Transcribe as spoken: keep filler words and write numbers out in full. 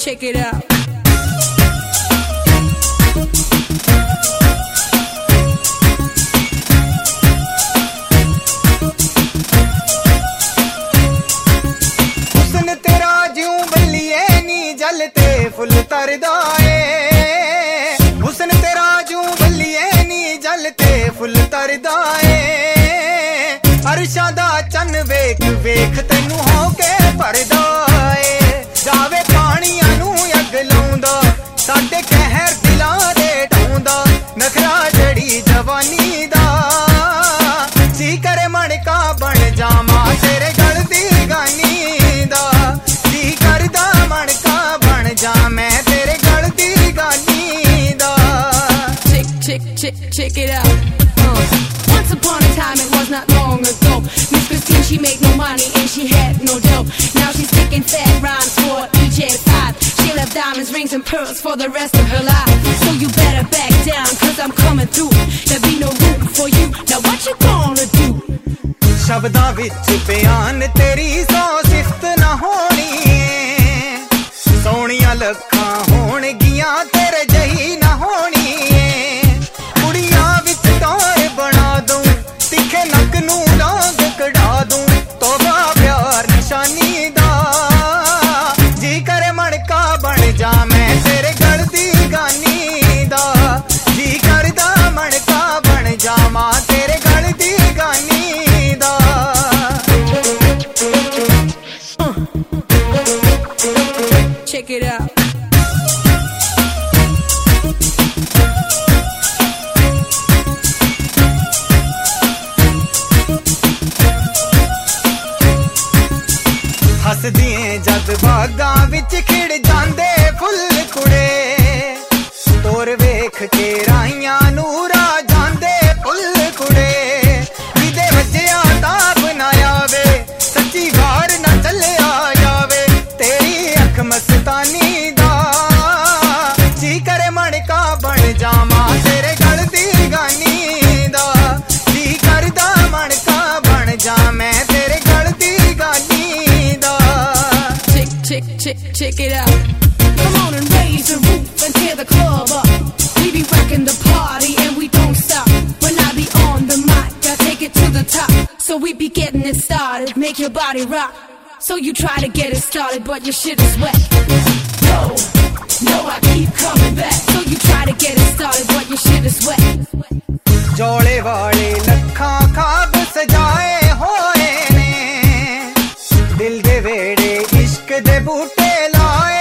check it out. हुस्न तेरा ज्यों बल्लिए नी जलते फुल तरदा ए, हुस्न तेरा ज्यों बल्लिए नी जलते फुल तरदा ए, अरशां दा चन्न वेख वेख तैनू हो के भरदा ए, जावे पाणियां नू अग लाउंदा साडे कहर दिलां दे ढाउंदा, नखरा जड़ी जवानी दा जी करे मणका बन जावां तेरे गल दी गानी दा, जी करदा मणका बन जा मैं तेरे गल दी गानी दा। Check, check, check, check it out. Uh. Once upon a time, it was not long ago. Miss Christine, she made no money and she had no dough. Now she's taking fat rhymes for E J five. She'll have diamonds, rings and pearls for the rest of her life. So you better back down, cause I'm coming through. There'll be no room for you. Now what you gonna do? शब्दां विच बयान तेरी सौ सिफ्त ना होनी, सोहणियां लखां होणगियां तेरे जही ना होनी, कुड़ियां विच टौर बना दूं तिखे नक नू रंग कढ़ा दूं, तोबा प्यार निशानी दा जी करे मणका बन जा मैं तेरे गल दी गानी दा, जी करदा मणका बन जावां तेरे गल दी गानी दा। Check it out. हसदिए जद बागां विच खिड़ जांदे फुल कुड़े, तोर वेख के राहियां नूरा जांदे फुल कुड़े, जिदे वज्जिया ताप ना आवे सच्ची वार ना चलिया जावे तेरी अख मस्तानी दा, जी करे मणका बन जावां तेरे गल दी गानी दा, जी करदा मणका बन जा मैं तेरे गल दी गानी दा। Check, check, check, check it out. Come on and raise the roof and tear the club up. We be wrecking the party and we don't stop. When I be on the mic, I take it to the top. So we be getting it started, make your body rock. So you try to get it started, but your shit is wet. No, no, I keep coming back. So you try to get it started, but your shit is wet. जोड़े वाले लखां खाब सजाए होए ने, दिल दे वेड़े इश्क दे बूटे लाए